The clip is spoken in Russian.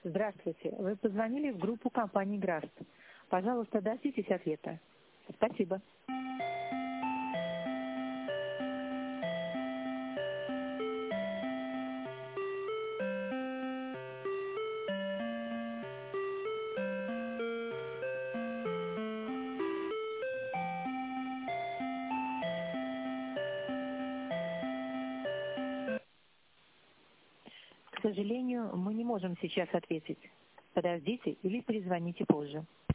Здравствуйте. Вы позвонили в группу компании «Граст». Пожалуйста, дождитесь ответа. Спасибо. К сожалению, мы не можем сейчас ответить. Подождите или перезвоните позже.